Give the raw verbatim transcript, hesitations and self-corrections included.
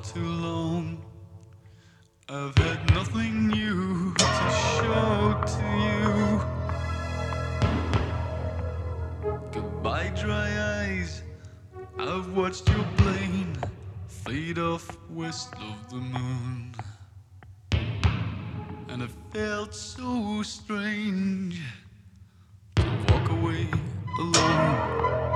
too long. I've had nothing new to show to you. Goodbye, dry eyes. I've watched your plane fade off west of the moon, and it felt so strange to walk away alone.